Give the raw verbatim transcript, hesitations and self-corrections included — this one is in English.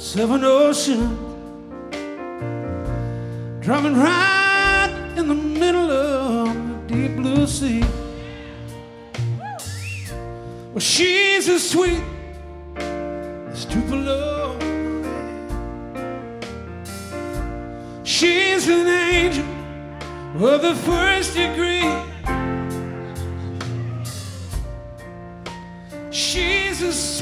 seven oceans, driving right in the middle of the deep blue sea. Well, she's as sweet as Tupelo. She's an angel of the first degree. She's a